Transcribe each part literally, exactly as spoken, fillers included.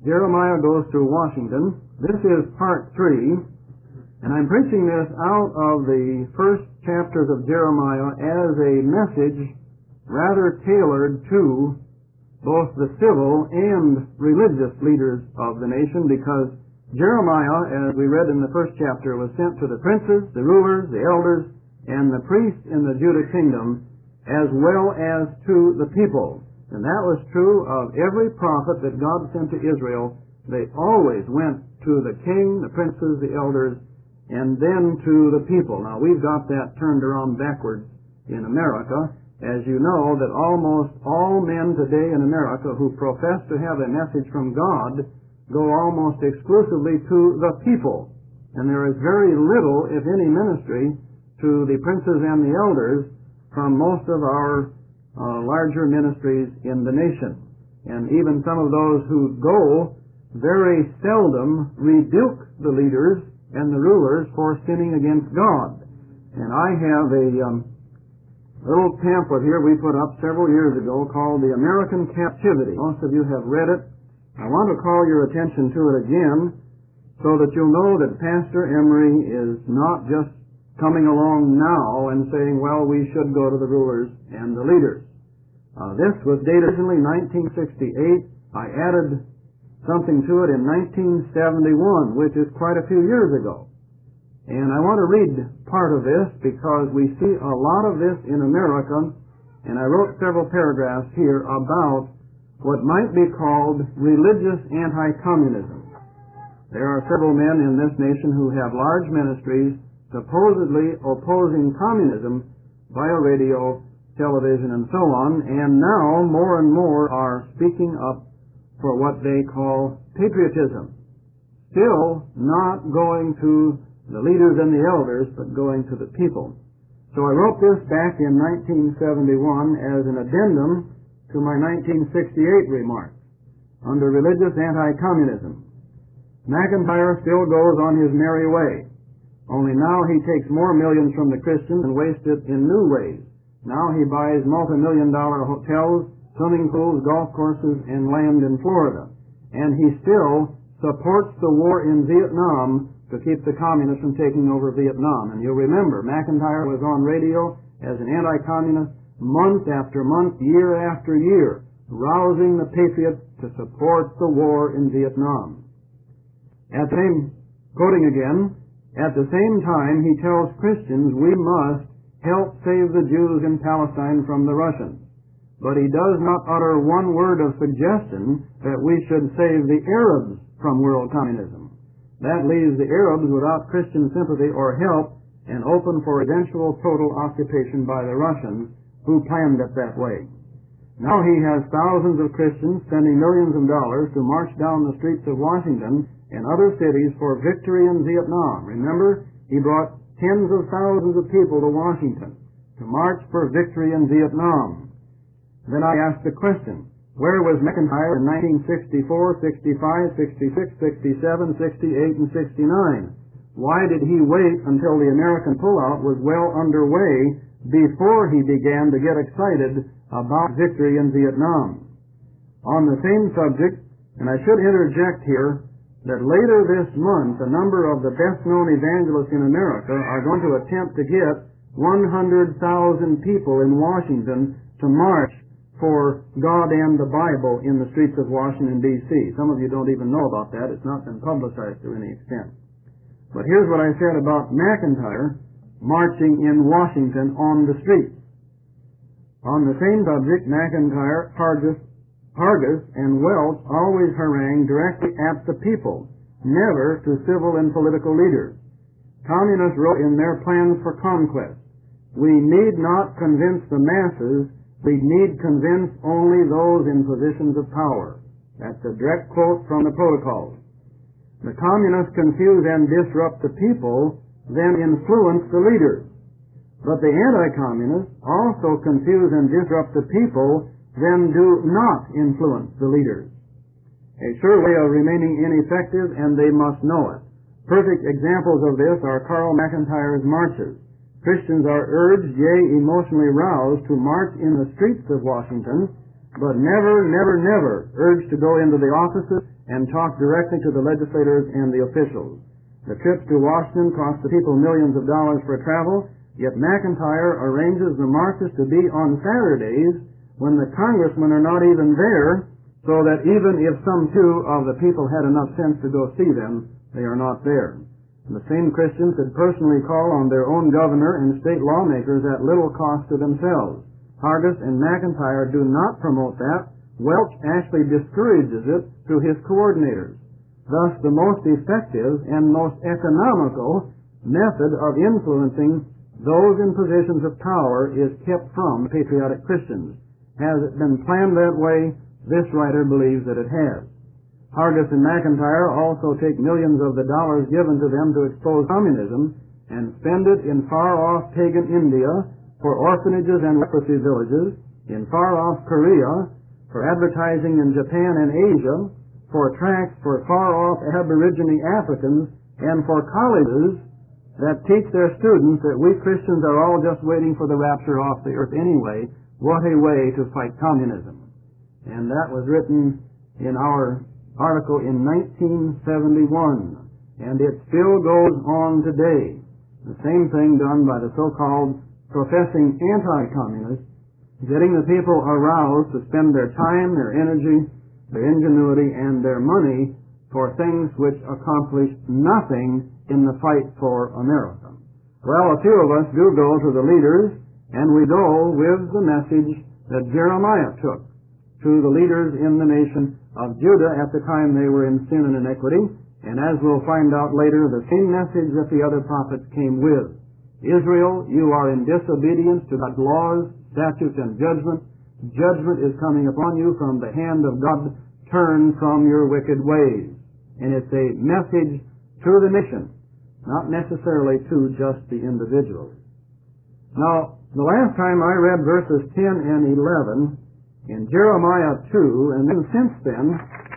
Jeremiah Goes Through Washington. This is part three, and I'm preaching this out of the first chapters of Jeremiah as a message rather tailored to both the civil and religious leaders of the nation, because Jeremiah, as we read in the first chapter, was sent to the princes, the rulers, the elders, and the priests in the Judah kingdom, as well as to the people. And that was true of every prophet that God sent to Israel. They always went to the king, the princes, the elders, and then to the people. Now, we've got that turned around backwards in America. As you know, that almost all men today in America who profess to have a message from God go almost exclusively to the people. And there is very little, if any, ministry to the princes and the elders from most of our uh, larger ministries in the nation. And even some of those who go very seldom rebuke the leaders and the rulers for sinning against God. And I have a um, little pamphlet here we put up several years ago called The American Captivity. Most of you have read it. I want to call your attention to it again so that you'll know that Pastor Emery is not just coming along now and saying, well, we should go to the rulers and the leaders. Uh, this was dated originally nineteen sixty-eight. I added something to it in nineteen seventy-one, which is quite a few years ago. And I want to read part of this because we see a lot of this in America, and I wrote several paragraphs here about what might be called religious anti-communism. There are several men in this nation who have large ministries supposedly opposing communism via radio, television, and so on, and now more and more are speaking up for what they call patriotism. Still not going to the leaders and the elders, but going to the people. So I wrote this back in nineteen seventy-one as an addendum to my nineteen sixty-eight remarks under religious anti-communism. McIntyre still goes on his merry way. Only now he takes more millions from the Christians and wastes it in new ways. Now he buys multi-million dollar hotels, swimming pools, golf courses, and land in Florida. And he still supports the war in Vietnam to keep the communists from taking over Vietnam. And you'll remember, McIntyre was on radio as an anti-communist month after month, year after year, rousing the patriots to support the war in Vietnam. At the same, quoting again, at the same time, he tells Christians we must help save the Jews in Palestine from the Russians. But he does not utter one word of suggestion that we should save the Arabs from world communism. That leaves the Arabs without Christian sympathy or help and open for eventual total occupation by the Russians, who planned it that way. Now he has thousands of Christians spending millions of dollars to march down the streets of Washington and other cities for victory in Vietnam. Remember, he brought tens of thousands of people to Washington to march for victory in Vietnam. Then I asked the question, where was McIntyre in nineteen sixty-four, sixty-five, sixty-six, sixty-seven, sixty-eight, and sixty-nine? Why did he wait until the American pullout was well underway before he began to get excited about victory in Vietnam? On the same subject, and I should interject here, that later this month a number of the best-known evangelists in America are going to attempt to get one hundred thousand people in Washington to march for God and the Bible in the streets of Washington, D C Some of you don't even know about that. It's not been publicized to any extent. But here's what I said about McIntyre marching in Washington on the streets. On the same subject, McIntyre, Hargis, Hargis and Welch always harangue directly at the people, never to civil and political leaders. Communists wrote in their plans for conquest, we need not convince the masses, we need convince only those in positions of power. That's a direct quote from the Protocols. The communists confuse and disrupt the people, then influence the leaders. But the anti-communists also confuse and disrupt the people, then do not influence the leaders. A sure way of remaining ineffective, and they must know it. Perfect examples of this are Carl McIntyre's marches. Christians are urged, yea, emotionally roused, to march in the streets of Washington but never, never, never urged to go into the offices and talk directly to the legislators and the officials. The trips to Washington cost the people millions of dollars for travel, yet McIntyre arranges the marches to be on Saturdays when the congressmen are not even there, so that even if some two of the people had enough sense to go see them, they are not there. And the same Christians that personally call on their own governor and state lawmakers at little cost to themselves. Hargis and McIntyre do not promote that. Welch actually discourages it through his coordinators. Thus, the most effective and most economical method of influencing those in positions of power is kept from patriotic Christians. Has it been planned that way? This writer believes that it has. Hargis and McIntyre also take millions of the dollars given to them to expose communism and spend it in far-off pagan India, for orphanages and leprosy villages, in far-off Korea, for advertising in Japan and Asia, for tracts for far-off Aborigine Africans, and for colleges that teach their students that we Christians are all just waiting for the rapture off the earth anyway. What a way to fight communism. And that was written in our article in nineteen seventy-one, and it still goes on today. The same thing done by the so-called professing anti-communists, getting the people aroused to spend their time, their energy, their ingenuity, and their money for things which accomplish nothing in the fight for America. Well, a few of us do go to the leaders, and we go with the message that Jeremiah took to the leaders in the nation of Judah at the time they were in sin and iniquity, and as we'll find out later, the same message that the other prophets came with. Israel, you are in disobedience to God's laws, statutes, and judgment. Judgment is coming upon you from the hand of God. Turn from your wicked ways. And it's a message to the nation, not necessarily to just the individuals. Now, the last time I read verses ten and eleven in Jeremiah two, and then since then,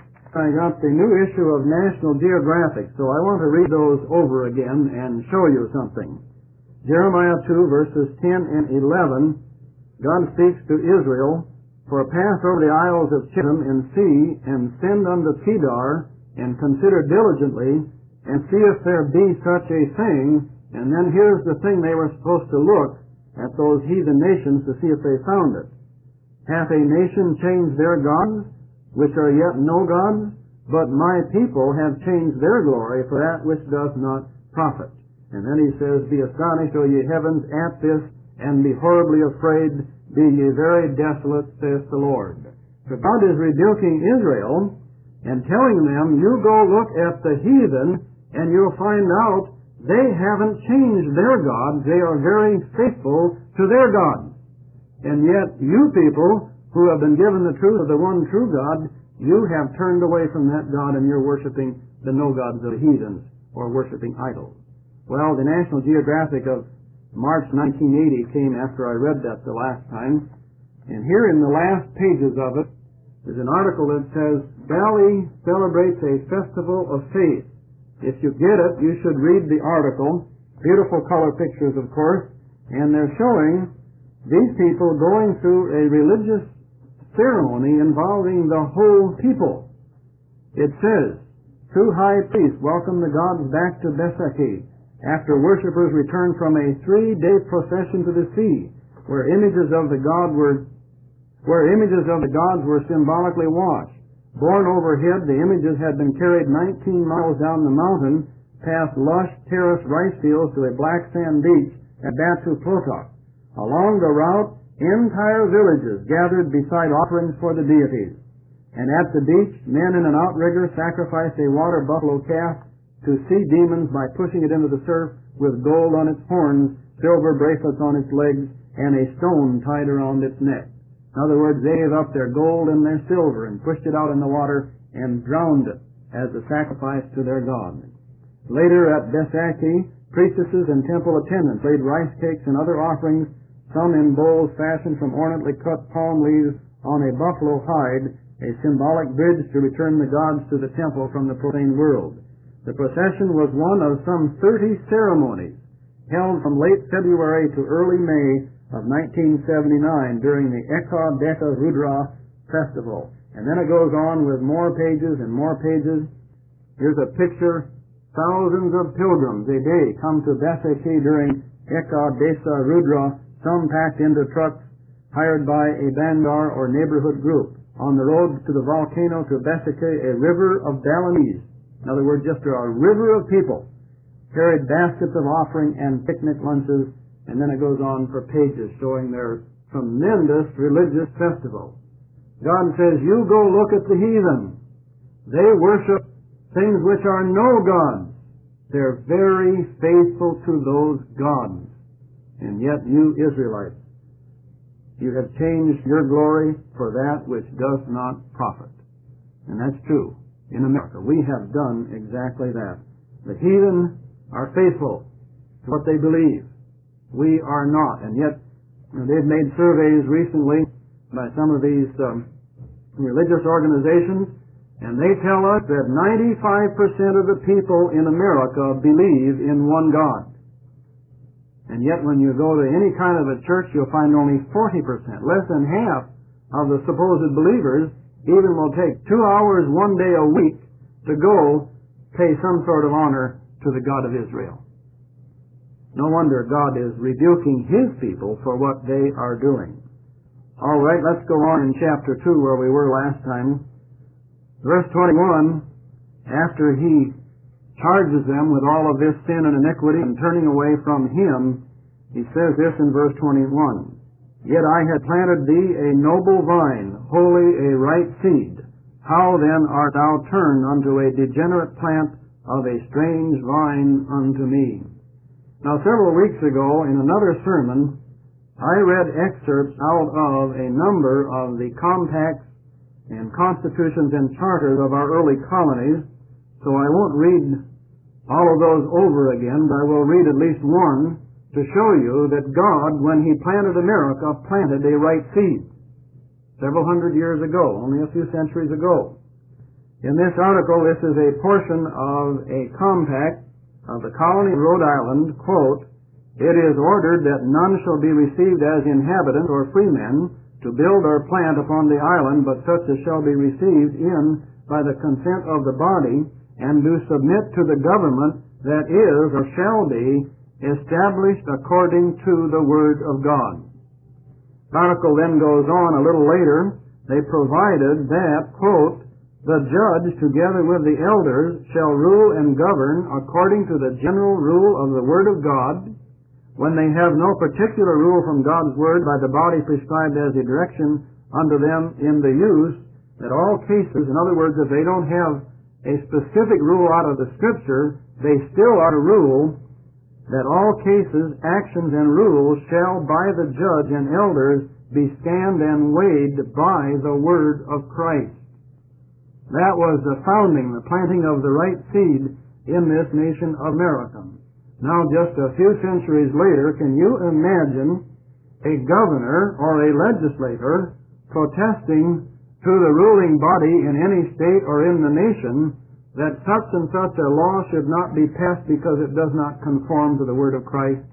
I got the new issue of National Geographic, so I want to read those over again and show you something. Jeremiah two, verses ten and eleven, God speaks to Israel, "For pass over the isles of Chittim, and see, and send unto Kedar, and consider diligently, and see if there be such a thing." And then here's the thing they were supposed to look at, those heathen nations, to see if they found it. "Hath a nation changed their gods, which are yet no gods? But my people have changed their glory for that which does not profit." And then he says, "Be astonished, O ye heavens, at this, and be horribly afraid, be ye very desolate, saith the Lord." So God is rebuking Israel and telling them, you go look at the heathen, and you'll find out they haven't changed their gods. They are very faithful to their gods. And yet, you people who have been given the truth of the one true God, you have turned away from that God, and you're worshiping the no gods of the heathens, or worshiping idols. Well, the National Geographic of March nineteen eighty came after I read that the last time, and here in the last pages of it is an article that says, "Bali celebrates a festival of faith." If you get it, you should read the article. Beautiful color pictures, of course, and they're showing these people going through a religious ceremony involving the whole people. It says, "Two high priests welcome the gods back to Beseki after worshippers returned from a three-day procession to the sea, where images of the god were where images of the gods were symbolically washed. Borne overhead, the images had been carried nineteen miles down the mountain, past lush terraced rice fields to a black sand beach at Batu Plotok. Along the route, entire villages gathered beside offerings for the deities. And at the beach, men in an outrigger sacrificed a water buffalo calf to sea demons by pushing it into the surf with gold on its horns, silver bracelets on its legs, and a stone tied around its neck." In other words, they gave up their gold and their silver and pushed it out in the water and drowned it as a sacrifice to their god. Later at Besaki, priestesses and temple attendants laid rice cakes and other offerings, some in bowls fashioned from ornately cut palm leaves on a buffalo hide, a symbolic bridge to return the gods to the temple from the profane world. The procession was one of some thirty ceremonies held from late February to early May of nineteen seventy-nine during the Eka Deka Rudra festival. And then it goes on with more pages and more pages. Here's a picture. Thousands of pilgrims a day come to Besaki during Ekadesa Rudra, some packed into trucks hired by a bandar or neighborhood group. On the road to the volcano to Besaki, a river of Balinese, in other words, just a river of people, carried baskets of offering and picnic lunches, and then it goes on for pages showing their tremendous religious festival. God says, you go look at the heathen. They worship things which are no gods. They're very faithful to those gods. And yet you Israelites, you have changed your glory for that which does not profit. And that's true in America. We have done exactly that. The heathen are faithful to what they believe. We are not. And yet, you know, they've made surveys recently by some of these um, religious organizations, and they tell us that ninety-five percent of the people in America believe in one God. And yet when you go to any kind of a church, you'll find only forty percent. Less than half of the supposed believers even will take two hours one day a week to go pay some sort of honor to the God of Israel. No wonder God is rebuking His people for what they are doing. All right, let's go on in chapter two where we were last time. Verse twenty-one, after He charges them with all of this sin and iniquity and turning away from Him, He says this in verse twenty-one, Yet I had planted thee a noble vine, wholly a right seed. How then art thou turned unto a degenerate plant of a strange vine unto me? Now several weeks ago in another sermon, I read excerpts out of a number of the compacts and constitutions and charters of our early colonies, so I won't read all of those over again, but I will read at least one to show you that God, when He planted America, planted a right seed several hundred years ago, only a few centuries ago. In this article, this is a portion of a compact of the colony of Rhode Island, quote, It is ordered that none shall be received as inhabitants or freemen to build or plant upon the island, but such as shall be received in by the consent of the body, and do submit to the government that is or shall be established according to the word of God. The article then goes on a little later. They provided that, quote, The judge together with the elders shall rule and govern according to the general rule of the word of God, when they have no particular rule from God's word by the body prescribed as a direction unto them in the use, that all cases, in other words, if they don't have a specific rule out of the Scripture, they still are to rule that all cases, actions, and rules shall by the judge and elders be scanned and weighed by the word of Christ. That was the founding, the planting of the right seed in this nation of America. Now, just a few centuries later, can you imagine a governor or a legislator protesting to the ruling body in any state or in the nation that such and such a law should not be passed because it does not conform to the word of Christ?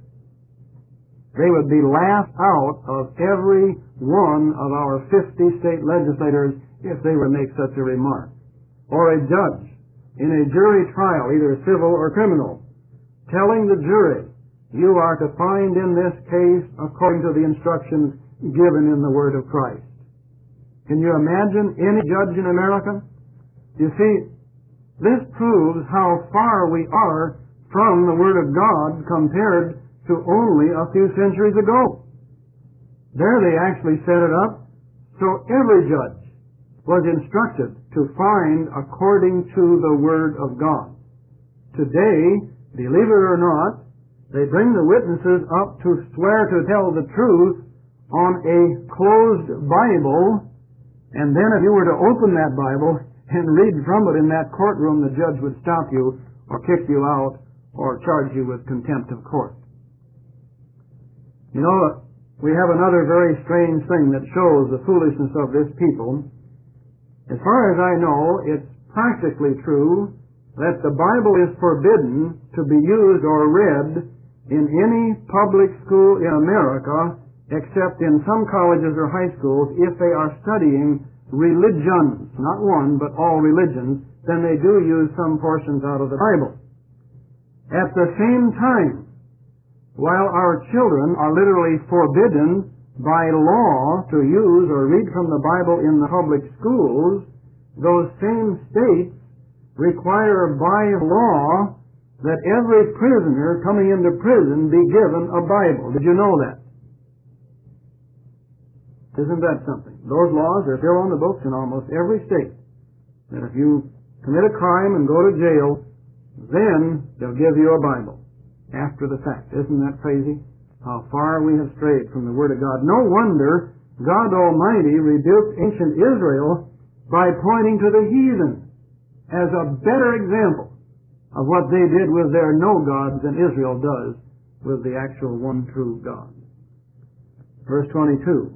They would be laughed out of every one of our fifty state legislators if they were to make such a remark. Or a judge in a jury trial, either civil or criminal, telling the jury, you are to find in this case according to the instructions given in the Word of Christ. Can you imagine any judge in America? You see, this proves how far we are from the Word of God compared to only a few centuries ago. There they actually set it up so every judge was instructed to find according to the Word of God. Today, believe it or not, they bring the witnesses up to swear to tell the truth on a closed Bible, and then if you were to open that Bible and read from it in that courtroom, the judge would stop you or kick you out or charge you with contempt of court. You know, we have another very strange thing that shows the foolishness of this people. As far as I know, it's practically true that the Bible is forbidden to be used or read in any public school in America except in some colleges or high schools if they are studying religions, not one, but all religions, then they do use some portions out of the Bible. At the same time, while our children are literally forbidden by law to use or read from the Bible in the public schools, those same states require by law that every prisoner coming into prison be given a Bible. Did you know that? Isn't that something? Those laws are still on the books in almost every state. That if you commit a crime and go to jail, then they'll give you a Bible after the fact. Isn't that crazy? How far we have strayed from the Word of God. No wonder God Almighty rebuked ancient Israel by pointing to the heathen as a better example of what they did with their no gods than Israel does with the actual one true God. Verse twenty-two.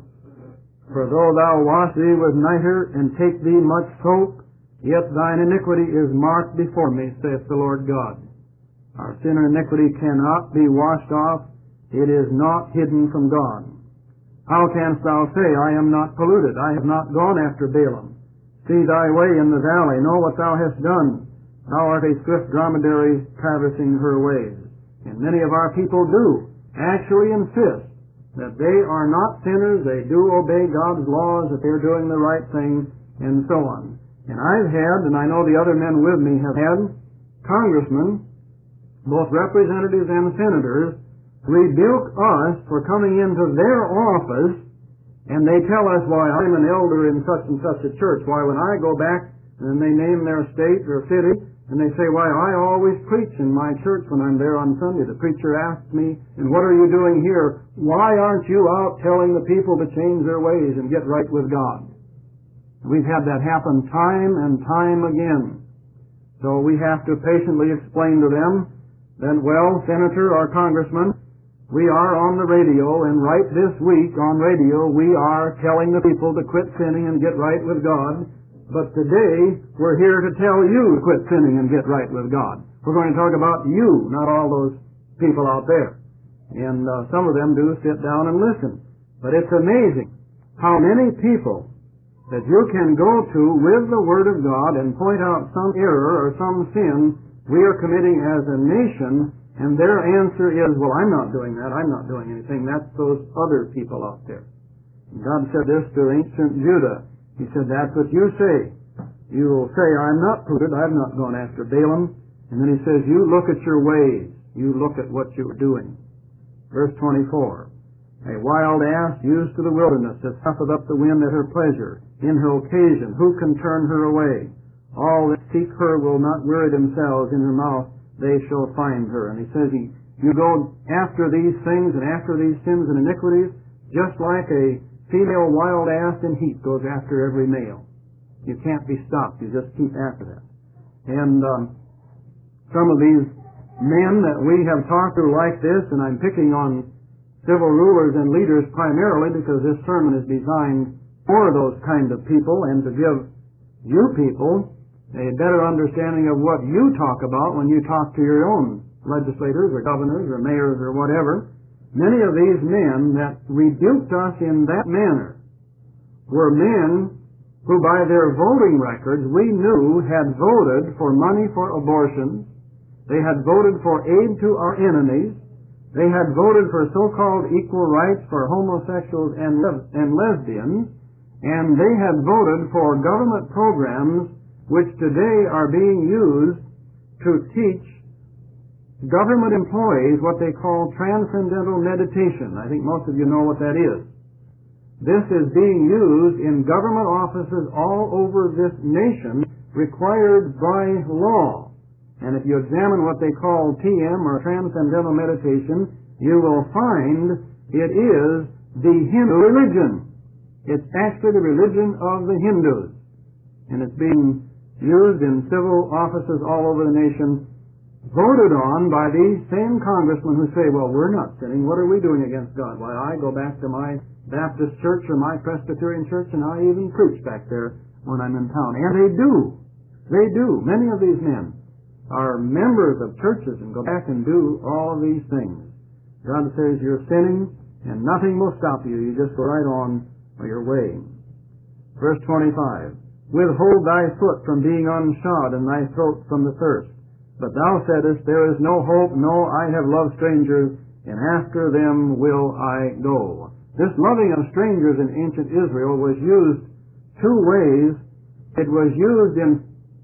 For though thou wash thee with nitre, and take thee much soap, yet thine iniquity is marked before me, saith the Lord God. Our sin and iniquity cannot be washed off. It is not hidden from God. How canst thou say, I am not polluted? I have not gone after Balaam. See thy way in the valley. Know what thou hast done. Thou art a swift dromedary traversing her ways. And many of our people do actually insist that they are not sinners, they do obey God's laws, that they're doing the right thing, and so on. And I've had, and I know the other men with me have had, congressmen, both representatives and senators, rebuke us for coming into their office, and they tell us, why, I'm an elder in such and such a church. Why, when I go back, and they name their state or city, and they say, why, I always preach in my church when I'm there on Sunday. The preacher asks me, and what are you doing here? Why aren't you out telling the people to change their ways and get right with God? We've had that happen time and time again. So we have to patiently explain to them that, well, senator or congressman, we are on the radio, and right this week on radio we are telling the people to quit sinning and get right with God. But today, we're here to tell you to quit sinning and get right with God. We're going to talk about you, not all those people out there. And uh, some of them do sit down and listen. But it's amazing how many people that you can go to with the Word of God and point out some error or some sin we are committing as a nation, and their answer is, well, I'm not doing that. I'm not doing anything. That's those other people out there. And God said this to ancient Judah. He said, that's what you say. You will say, I'm not polluted, I've not gone after Balaam. And then he says, you look at your ways. You look at what you're doing. Verse twenty-four. A wild ass used to the wilderness that puffeth up the wind at her pleasure, in her occasion. Who can turn her away? All that seek her will not weary themselves. In her mouth they shall find her. And he says, you go after these things and after these sins and iniquities, just like a female wild ass in heat goes after every male. You can't be stopped. You just keep after that. And um, some of these men that we have talked to like this, and I'm picking on civil rulers and leaders primarily because this sermon is designed for those kind of people and to give you people a better understanding of what you talk about when you talk to your own legislators or governors or mayors or whatever. Many of these men that rebuked us in that manner were men who by their voting records we knew had voted for money for abortions, they had voted for aid to our enemies, they had voted for so-called equal rights for homosexuals and, le- and lesbians, and they had voted for government programs which today are being used to teach government employees what they call transcendental meditation. I think most of you know what that is. This is being used in government offices all over this nation, required by law. And if you examine what they call T M, or transcendental meditation, you will find it is the Hindu religion. It's actually the religion of the Hindus. And it's being used in civil offices all over the nation, voted on by these same congressmen who say, well, we're not sinning. What are we doing against God? Why, I go back to my Baptist church or my Presbyterian church, and I even preach back there when I'm in town. And they do. They do. Many of these men are members of churches and go back and do all of these things. God says you're sinning, and nothing will stop you. You just go right on your way. Verse twenty-five, withhold thy foot from being unshod, and thy throat from the thirst. But thou saidest, there is no hope, no, I have loved strangers, and after them will I go. This loving of strangers in ancient Israel was used two ways. It was used in,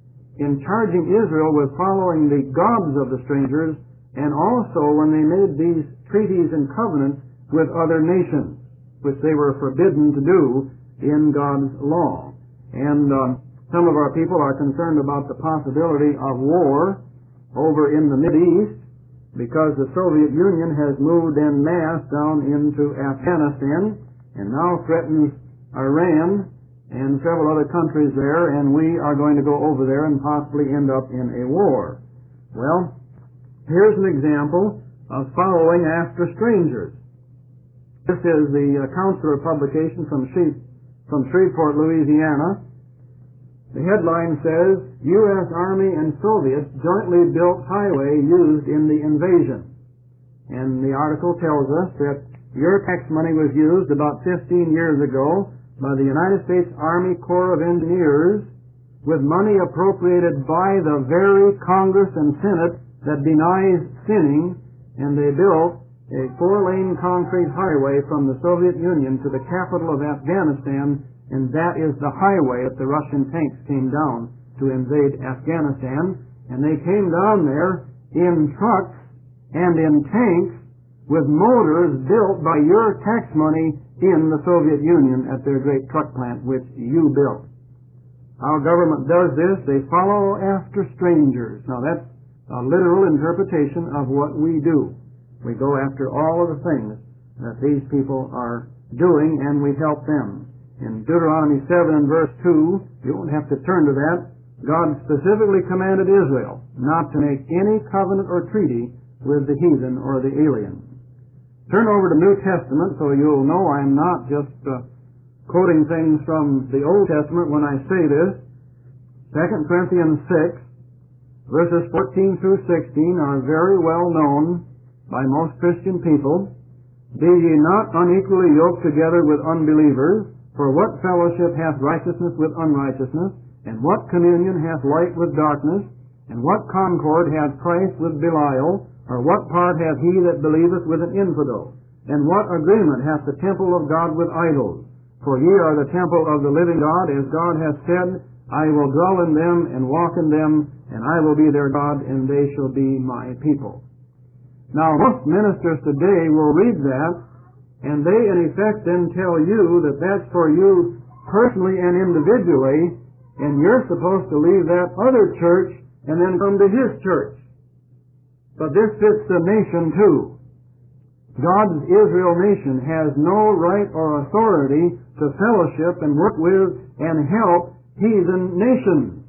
in charging Israel with following the gods of the strangers, and also when they made these treaties and covenants with other nations, which they were forbidden to do in God's law. And um, some of our people are concerned about the possibility of war over in the Mideast, because the Soviet Union has moved en masse down into Afghanistan and now threatens Iran and several other countries there, and we are going to go over there and possibly end up in a war. Well, here's an example of following after strangers. This is the uh, Counselor publication from, She- from Shreveport, Louisiana. The headline says, U S Army and Soviets jointly built highway used in the invasion. And the article tells us that your tax money was used about fifteen years ago by the United States Army Corps of Engineers with money appropriated by the very Congress and Senate that denies sinning, and they built a four-lane concrete highway from the Soviet Union to the capital of Afghanistan, and that is the highway that the Russian tanks came down to invade Afghanistan. And they came down there in trucks and in tanks with motors built by your tax money in the Soviet Union at their great truck plant, which you built. Our government does this. They follow after strangers. Now that's a literal interpretation of what we do. We go after all of the things that these people are doing, and we help them. In Deuteronomy seven and verse two, you won't have to turn to that, God specifically commanded Israel not to make any covenant or treaty with the heathen or the alien. Turn over to New Testament so you'll know I'm not just uh, quoting things from the Old Testament when I say this. Second Corinthians six, verses fourteen through sixteen are very well known by most Christian people. Be ye not unequally yoked together with unbelievers, for what fellowship hath righteousness with unrighteousness? And what communion hath light with darkness? And what concord hath Christ with Belial? Or what part hath he that believeth with an infidel? And what agreement hath the temple of God with idols? For ye are the temple of the living God, as God hath said, I will dwell in them and walk in them, and I will be their God, and they shall be my people. Now, most ministers today will read that, and they in effect then tell you that that's for you personally and individually, and you're supposed to leave that other church and then come to his church. But this fits the nation too. God's Israel nation has no right or authority to fellowship and work with and help heathen nations.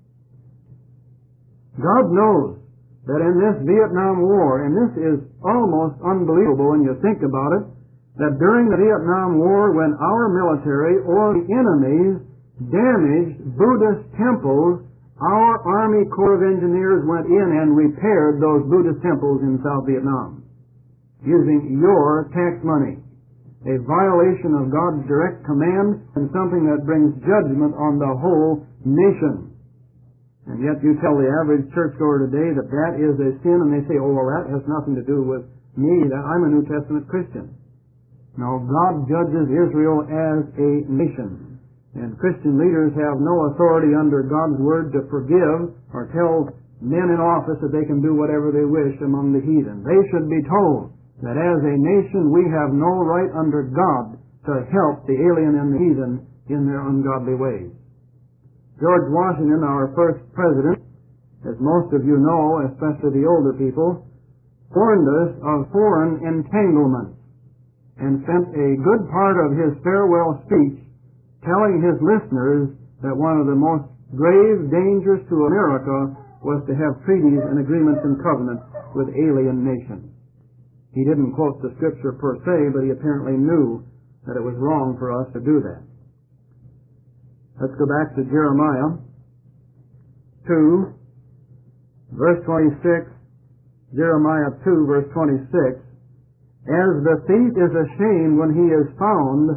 God knows that in this Vietnam War, and this is almost unbelievable when you think about it, that during the Vietnam War, when our military or the enemies damaged Buddhist temples, our Army Corps of Engineers went in and repaired those Buddhist temples in South Vietnam using your tax money. A violation of God's direct command and something that brings judgment on the whole nation. And yet you tell the average churchgoer today that that is a sin, and they say, oh, well, that has nothing to do with me, that I'm a New Testament Christian. No, God judges Israel as a nation. And Christian leaders have no authority under God's Word to forgive or tell men in office that they can do whatever they wish among the heathen. They should be told that as a nation we have no right under God to help the alien and the heathen in their ungodly ways. George Washington, our first president, as most of you know, especially the older people, warned us of foreign entanglements, and spent a good part of his farewell speech telling his listeners that one of the most grave dangers to America was to have treaties and agreements and covenants with alien nations. He didn't quote the Scripture per se, but he apparently knew that it was wrong for us to do that. Let's go back to Jeremiah two, verse twenty-six. Jeremiah two, verse twenty-six. As the thief is ashamed when he is found,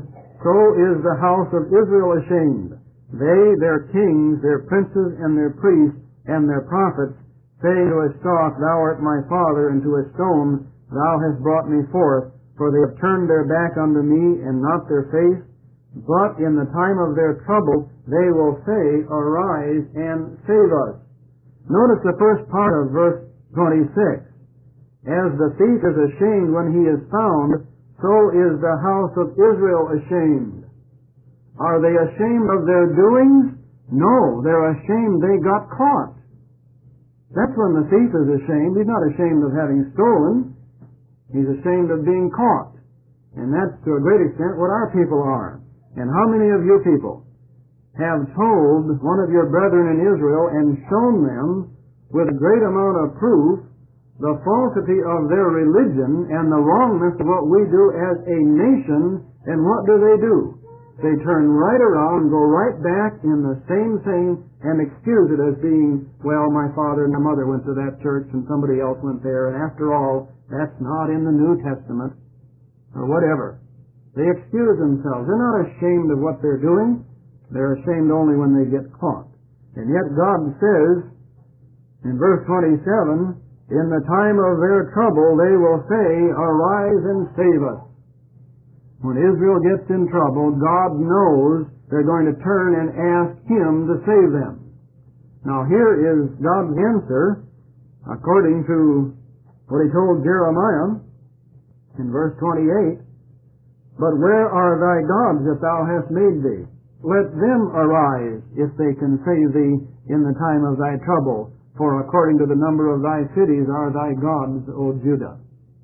so is the house of Israel ashamed. They, their kings, their princes, and their priests, and their prophets, say to a stalk, Thou art my father, and to a stone, Thou hast brought me forth. For they have turned their back unto me, and not their face. But in the time of their trouble, they will say, Arise and save us. Notice the first part of verse twenty-six. As the thief is ashamed when he is found, so is the house of Israel ashamed. Are they ashamed of their doings? No, they're ashamed they got caught. That's when the thief is ashamed. He's not ashamed of having stolen. He's ashamed of being caught. And that's to a great extent what our people are. And how many of you people have told one of your brethren in Israel and shown them with a great amount of proof the falsity of their religion and the wrongness of what we do as a nation, and what do they do? They turn right around and go right back in the same thing and excuse it as being, well, my father and my mother went to that church and somebody else went there, and after all, that's not in the New Testament, or whatever. They excuse themselves. They're not ashamed of what they're doing. They're ashamed only when they get caught. And yet God says in verse twenty-seven, In the time of their trouble they will say, Arise and save us. When Israel gets in trouble, God knows they're going to turn and ask Him to save them. Now here is God's answer according to what He told Jeremiah in verse twenty-eight. But where are thy gods that thou hast made thee? Let them arise, if they can save thee in the time of thy trouble. For according to the number of thy cities are thy gods, O Judah.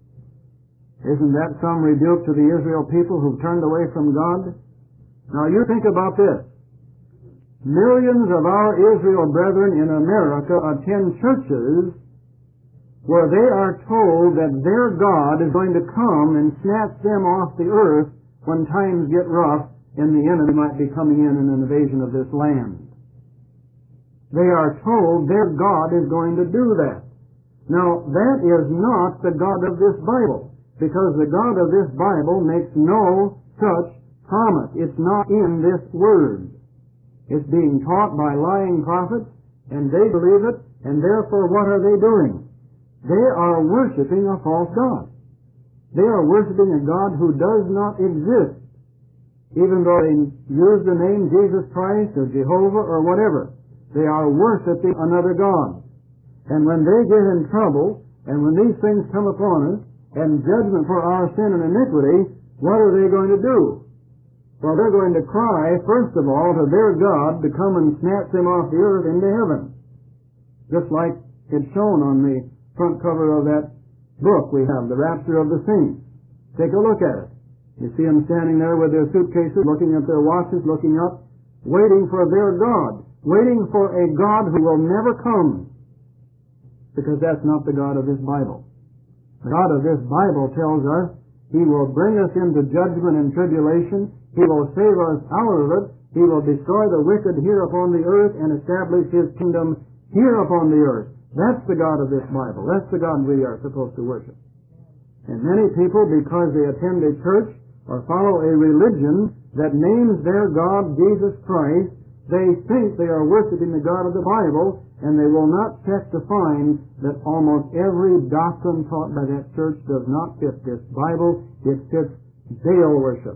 Isn't that some rebuke to the Israel people who've turned away from God? Now you think about this. Millions of our Israel brethren in America attend churches where they are told that their God is going to come and snatch them off the earth when times get rough and the enemy might be coming in in an invasion of this land. They are told their God is going to do that. Now, that is not the God of this Bible, because the God of this Bible makes no such promise. It's not in this Word. It's being taught by lying prophets, and they believe it, and therefore what are they doing? They are worshiping a false God. They are worshiping a God who does not exist, even though they use the name Jesus Christ or Jehovah or whatever. They are worshiping another God. And when they get in trouble, and when these things come upon us, and judgment for our sin and iniquity, what are they going to do? Well, they're going to cry, first of all, to their God to come and snatch them off the earth into heaven. Just like it's shown on the front cover of that book we have, The Rapture of the Saints. Take a look at it. You see them standing there with their suitcases, looking at their watches, looking up, waiting for their God, waiting for a God who will never come, because that's not the God of this Bible. The God of this Bible tells us He will bring us into judgment and tribulation. He will save us out of it. He will destroy the wicked here upon the earth and establish His kingdom here upon the earth. That's the God of this Bible. That's the God we are supposed to worship. And many people, because they attend a church or follow a religion that names their God Jesus Christ, they think they are worshiping the God of the Bible, and they will not check to find that almost every doctrine taught by that church does not fit this Bible. It fits Baal worship.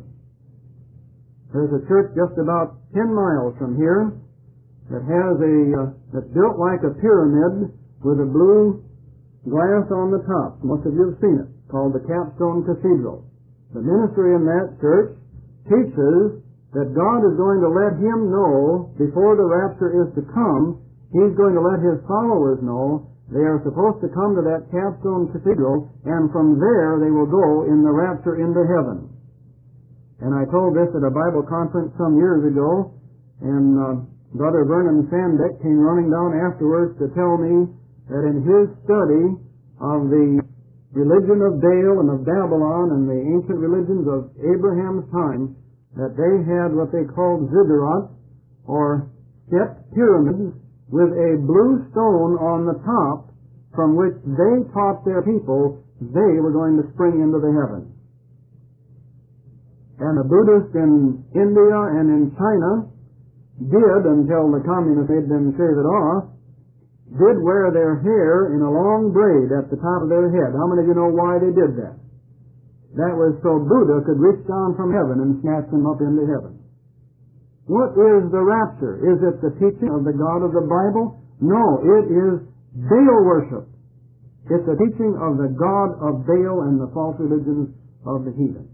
There's a church just about ten miles from here that has a uh, that's built like a pyramid with a blue glass on the top. Most of you have seen it, called the Capstone Cathedral. The ministry in that church teaches that God is going to let him know before the rapture is to come. He's going to let His followers know they are supposed to come to that Capstone Cathedral, and from there they will go in the rapture into heaven. And I told this at a Bible conference some years ago, and uh, Brother Vernon Sandbeck came running down afterwards to tell me that in his study of the religion of Baal and of Babylon and the ancient religions of Abraham's time, that they had what they called ziggurats, or stepped pyramids, with a blue stone on the top, from which they taught their people they were going to spring into the heavens. And the Buddhists in India and in China did, until the communists made them shave it off, did wear their hair in a long braid at the top of their head. How many of you know why they did that? That was so Buddha could reach down from heaven and snatch them up into heaven. What is the rapture? Is it the teaching of the God of the Bible? No, it is Baal worship. It's the teaching of the God of Baal and the false religions of the heathen.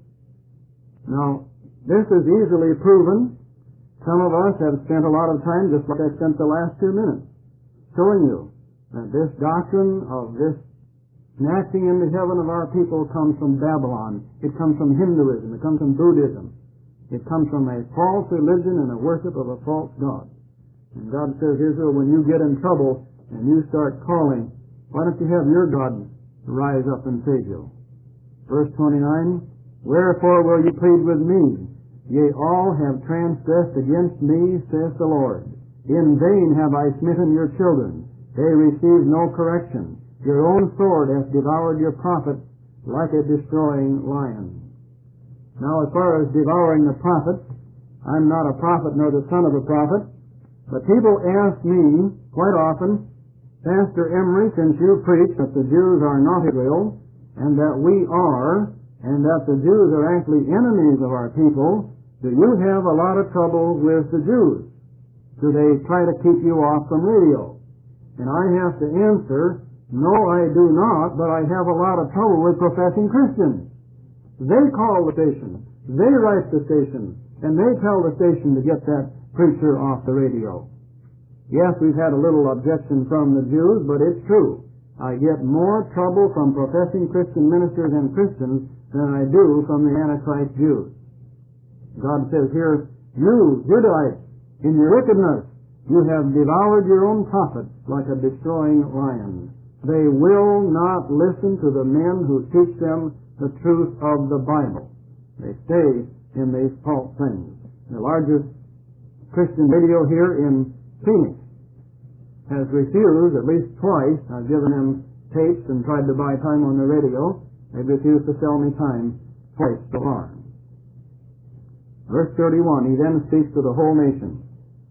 Now, this is easily proven. Some of us have spent a lot of time, just like I spent the last two minutes, showing you that this doctrine of this snatching into heaven of our people comes from Babylon. It comes from Hinduism. It comes from Buddhism. It comes from a false religion and a worship of a false God. And God says, Israel, when you get in trouble and you start calling, why don't you have your God rise up and save you? Verse twenty-nine, wherefore will you plead with me? Yea, all have transgressed against me, saith the Lord. In vain have I smitten your children. They receive no correction. Your own sword hath devoured your prophets like a destroying lion. Now, as far as devouring the prophets, I'm not a prophet nor the son of a prophet, but people ask me quite often, Pastor Emery, since you preach that the Jews are not Israel, and that we are, and that the Jews are actually enemies of our people, do you have a lot of trouble with the Jews? Do they try to keep you off from radio? And I have to answer, no, I do not, but I have a lot of trouble with professing Christians. They call the station, they write the station, and they tell the station to get that preacher off the radio. Yes, we've had a little objection from the Jews, but it's true. I get more trouble from professing Christian ministers and Christians than I do from the Antichrist Jews. God says here, you, Judahites, in your wickedness, you have devoured your own prophets like a destroying lion. They will not listen to the men who teach them the truth of the Bible. They stay in these false things. The largest Christian radio here in Phoenix has refused at least twice. I've given them tapes and tried to buy time on the radio. They've refused to sell me time twice so far. Verse thirty-one, he then speaks to the whole nation.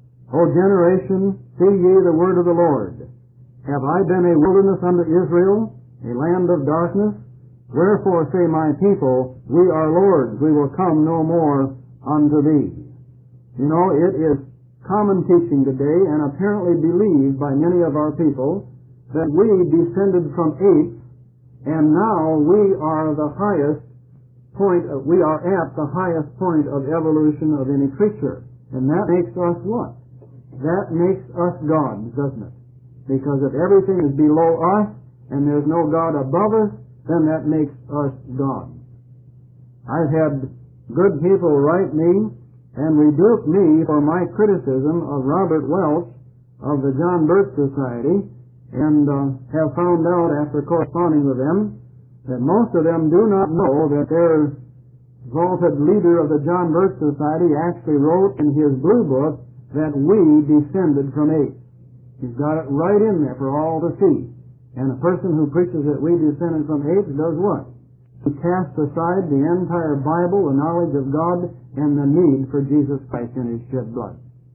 O generation, see ye the word of the Lord. Have I been a wilderness unto Israel, a land of darkness? Wherefore say my people, we are lords, we will come no more unto thee. You know, it is common teaching today, and apparently believed by many of our people, that we descended from apes, and now we are the highest point, of, we are at the highest point of evolution of any creature. And that makes us what? That makes us gods, doesn't it? Because if everything is below us, and there's no God above us, then that makes us gods. I've had good people write me and rebuke me for my criticism of Robert Welch of the John Birch Society, and uh, have found out after corresponding with them that most of them do not know that their vaulted leader of the John Birch Society actually wrote in his blue book that we descended from apes. He's got it right in there for all to see. And a person who preaches that we descended from apes does what? He casts aside the entire Bible, the knowledge of God, and the need for Jesus Christ in His shed blood.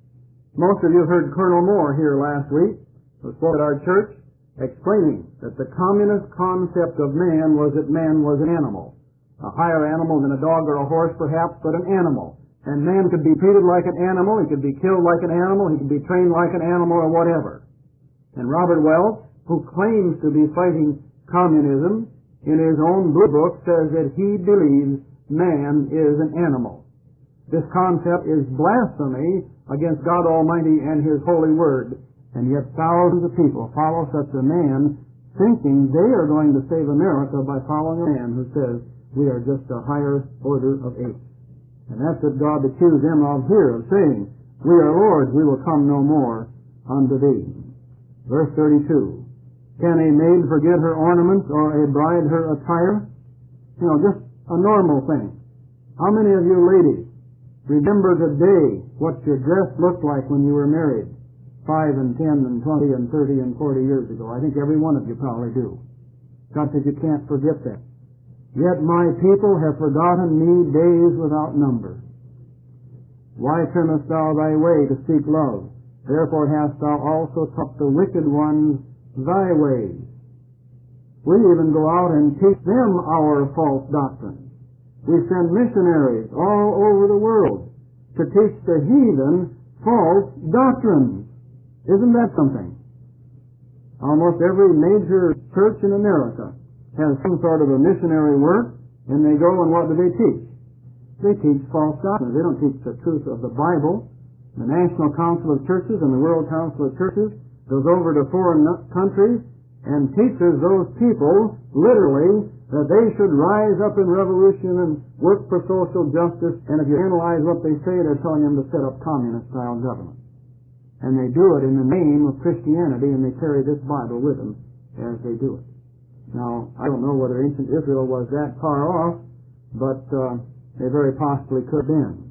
Most of you heard Colonel Moore here last week, who spoke at our church, explaining that the communist concept of man was that man was an animal. A higher animal than a dog or a horse, perhaps, but an animal. And man could be treated like an animal, he could be killed like an animal, he could be trained like an animal, or whatever. And Robert Welch, who claims to be fighting communism, in his own blue book says that he believes man is an animal. This concept is blasphemy against God Almighty and His holy word, and yet thousands of people follow such a man thinking they are going to save America by following a man who says we are just a higher order of apes. And that's what God accused them of here, of saying, we are lords, we will come no more unto thee. Verse thirty-two. Can a maid forget her ornaments, or a bride her attire? You know, just a normal thing. How many of you ladies remember today what your dress looked like when you were married five and ten and twenty and thirty and forty years ago? I think every one of you probably do. God says you can't forget that. Yet my people have forgotten me days without number. Why trimmest thou thy way to seek love? Therefore hast thou also taught the wicked ones thy ways. We even go out and teach them our false doctrine. We send missionaries all over the world to teach the heathen false doctrines. Isn't that something? Almost every major church in America has some sort of a missionary work, and they go and what do they teach? They teach false doctrines. They don't teach the truth of the Bible. The National Council of Churches and the World Council of Churches goes over to foreign countries and teaches those people, literally, that they should rise up in revolution and work for social justice, and if you analyze what they say, they're telling them to set up communist-style government. And they do it in the name of Christianity, and they carry this Bible with them as they do it. Now, I don't know whether ancient Israel was that far off, but uh, they very possibly could have been.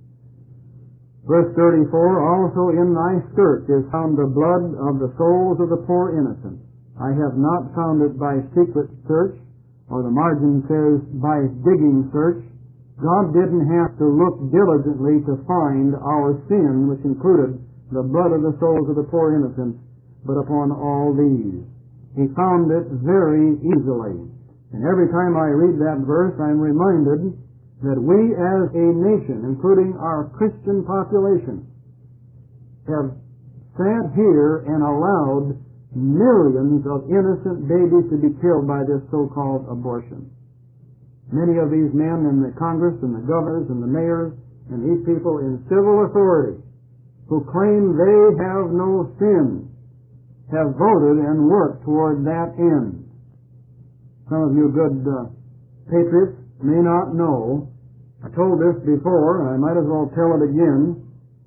Verse thirty-four, also in thy skirt is found the blood of the souls of the poor innocent. I have not found it by secret search, or the margin says by digging search. God didn't have to look diligently to find our sin, which included the blood of the souls of the poor innocent, but upon all these. He found it very easily. And every time I read that verse, I'm reminded that we as a nation, including our Christian population, have sat here and allowed millions of innocent babies to be killed by this so-called abortion. Many of these men in the Congress and the governors and the mayors and these people in civil authority who claim they have no sin have voted and worked toward that end. Some of you good uh, patriots may not know, I told this before, and I might as well tell it again,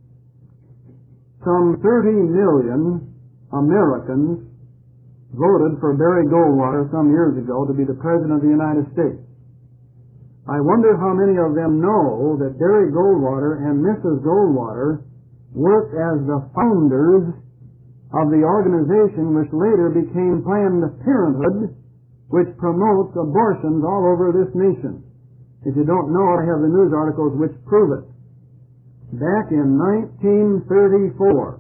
some thirty million Americans voted for Barry Goldwater some years ago to be the President of the United States. I wonder how many of them know that Barry Goldwater and Missus Goldwater worked as the founders of the organization which later became Planned Parenthood, which promotes abortions all over this nation. If you don't know it, I have the news articles which prove it. Back in nineteen thirty-four,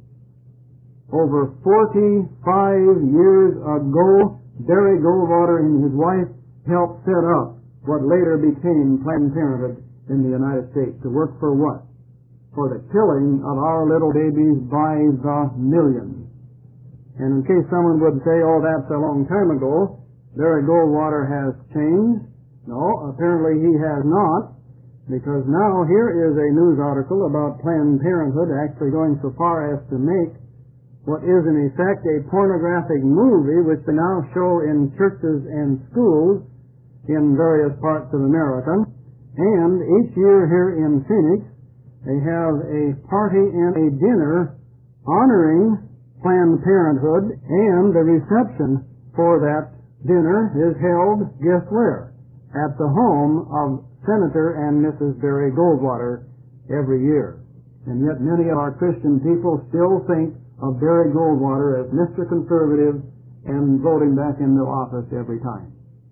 over forty-five years ago, Barry Goldwater and his wife helped set up what later became Planned Parenthood in the United States. To work for what? For the killing of our little babies by the millions. And in case someone would say, oh, that's a long time ago, Barry Goldwater has changed. No, apparently he has not, because now here is a news article about Planned Parenthood actually going so far as to make what is in effect a pornographic movie which they now show in churches and schools in various parts of America. And each year here in Phoenix, they have a party and a dinner honoring Planned Parenthood, and the reception for that dinner is held, guess where? At the home of Senator and Missus Barry Goldwater every year. And yet many of our Christian people still think of Barry Goldwater as Mister Conservative and voting back into office every time.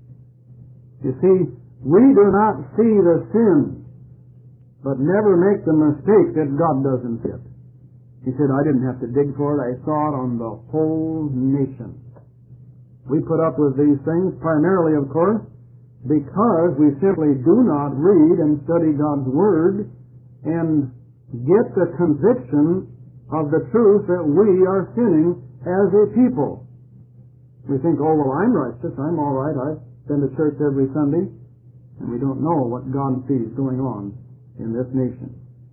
You see, we do not see the sin, but never make the mistake that God doesn't see it. He said, I didn't have to dig for it. I saw it on the whole nation. We put up with these things primarily, of course, because we simply do not read and study God's Word and get the conviction of the truth that we are sinning as a people. We think, oh, well, I'm righteous, I'm all right, I've been to church every Sunday, and we don't know what God sees going on in this nation.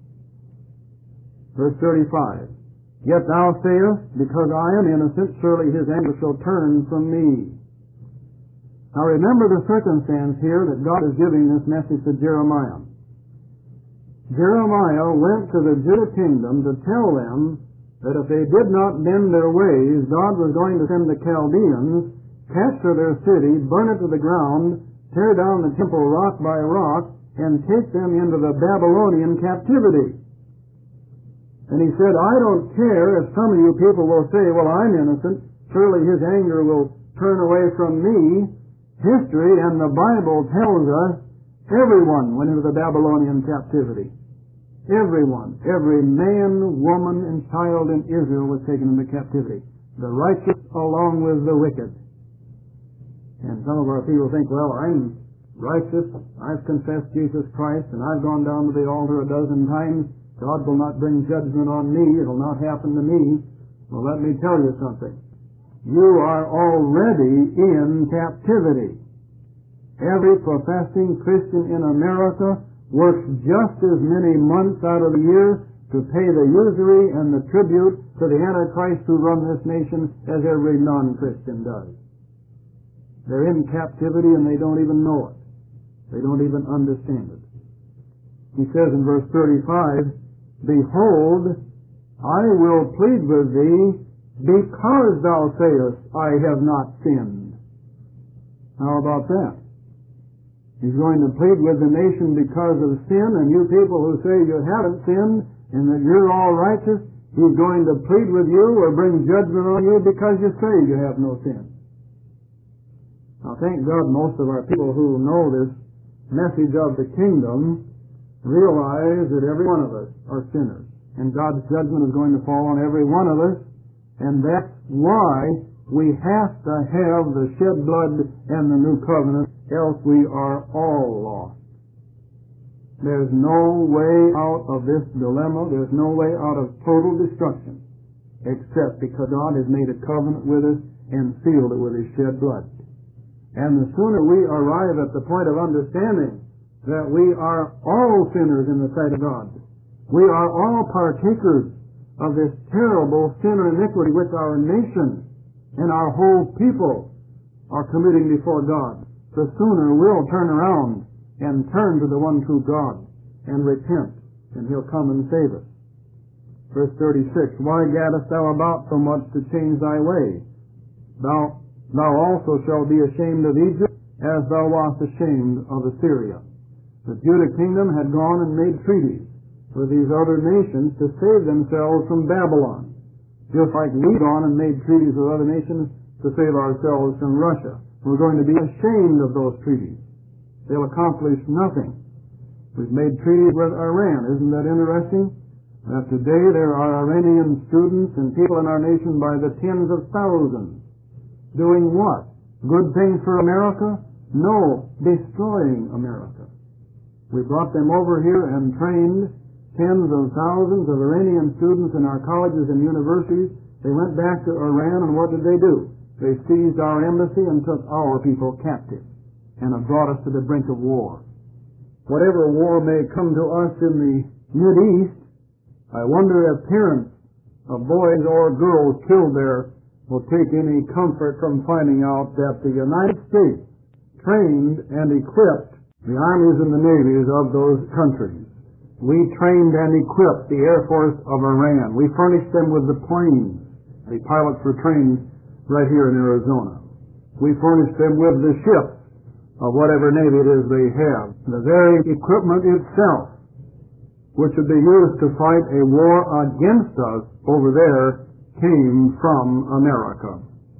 Verse thirty-five, Yet thou sayest, because I am innocent, surely his anger shall turn from me. Now remember the circumstance here that God is giving this message to Jeremiah. Jeremiah went to the Judah kingdom to tell them that if they did not bend their ways, God was going to send the Chaldeans, capture their city, burn it to the ground, tear down the temple rock by rock, and take them into the Babylonian captivity. And he said, I don't care if some of you people will say, well, I'm innocent, surely his anger will turn away from me. history and the Bible tells us everyone went into the Babylonian captivity. Everyone, every man, woman, and child in Israel was taken into captivity. The righteous along with the wicked. And some of our people think, well, I'm righteous, I've confessed Jesus Christ, and I've gone down to the altar a dozen times. God will not bring judgment on me. It'll not happen to me. Well, let me tell you something. You are already in captivity. Every professing Christian in America works just as many months out of the year to pay the usury and the tribute to the Antichrist who run this nation as every non-Christian does. They're in captivity and they don't even know it. They don't even understand it. He says in verse thirty-five, Behold, I will plead with thee because thou sayest, I have not sinned. How about that? He's going to plead with the nation because of sin, and you people who say you haven't sinned and that you're all righteous, he's going to plead with you or bring judgment on you because you say you have no sin. Now, thank God most of our people who know this message of the kingdom realize that every one of us are sinners, and God's judgment is going to fall on every one of us, and that's why we have to have the shed blood and the new covenant, else we are all lost. There's no way out of this dilemma. There's no way out of total destruction except because God has made a covenant with us and sealed it with His shed blood. And the sooner we arrive at the point of understanding that we are all sinners in the sight of God, we are all partakers of this terrible sin and iniquity which our nation and our whole people are committing before God, the sooner we'll turn around and turn to the one true God and repent, and He'll come and save us. Verse thirty-six, Why gaddest thou about so much to change thy way? Thou, thou also shalt be ashamed of Egypt, as thou wast ashamed of Assyria. The Judah kingdom had gone and made treaties with these other nations to save themselves from Babylon, just like we've gone and made treaties with other nations to save ourselves from Russia. We're going to be ashamed of those treaties. They'll accomplish nothing. We've made treaties with Iran. Isn't that interesting? That today there are Iranian students and people in our nation by the tens of thousands. Doing what? Good things for America? No, destroying America. We brought them over here and trained tens of thousands of Iranian students in our colleges and universities. They went back to Iran, and what did they do? They seized our embassy and took our people captive and have brought us to the brink of war. Whatever war may come to us in the Mideast, I wonder if parents of boys or girls killed there will take any comfort from finding out that the United States trained and equipped the armies and the navies of those countries. We trained and equipped the Air Force of Iran. We furnished them with the planes. The pilots were trained right here in Arizona. We furnished them with the ships of whatever navy it is they have. The very equipment itself, which would be used to fight a war against us over there, came from America.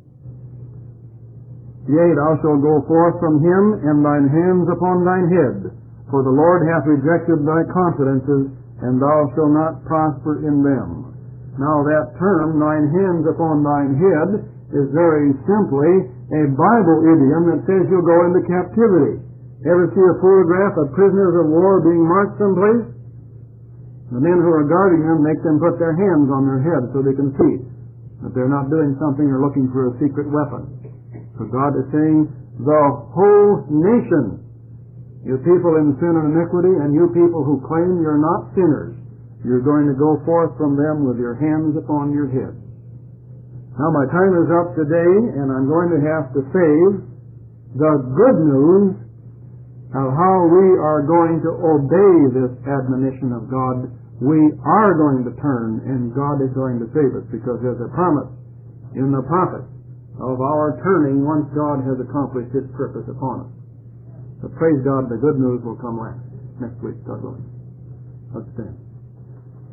Yea, thou shalt go forth from him, and thine hands upon thine head. For the Lord hath rejected thy confidences, and thou shalt not prosper in them. Now that term, thine hands upon thine head, is very simply a Bible idiom that says you'll go into captivity. Ever see a photograph of prisoners of war being marched someplace? The men who are guarding them make them put their hands on their heads so they can see that they're not doing something or looking for a secret weapon. So God is saying, the whole nation, you people in sin and iniquity, and you people who claim you're not sinners, you're going to go forth from them with your hands upon your head. Now my time is up today, and I'm going to have to save the good news of how we are going to obey this admonition of God. We are going to turn, and God is going to save us, because there's a promise in the prophet of our turning once God has accomplished His purpose upon us. So praise God, the good news will come last. Next week, God willing. Let's stand.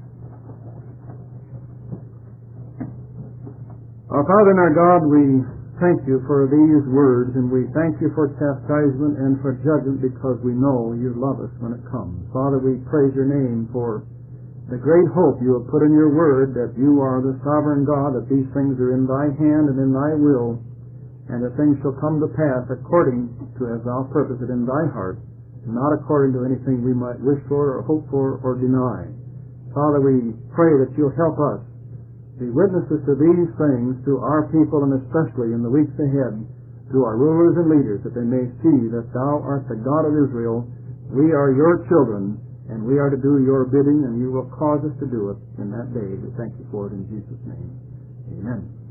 Our Father and our God, we thank you for these words, and we thank you for chastisement and for judgment because we know you love us when it comes. Father, we praise your name for the great hope you have put in your word that you are the sovereign God, that these things are in thy hand and in thy will, and that things shall come to pass according to as thou purposed in thy heart, not according to anything we might wish for or hope for or deny. Father, we pray that you'll help us be witnesses to these things to our people, and especially in the weeks ahead to our rulers and leaders, that they may see that thou art the God of Israel, we are your children, and we are to do your bidding, and you will cause us to do it in that day. We thank you for it in Jesus' name. Amen.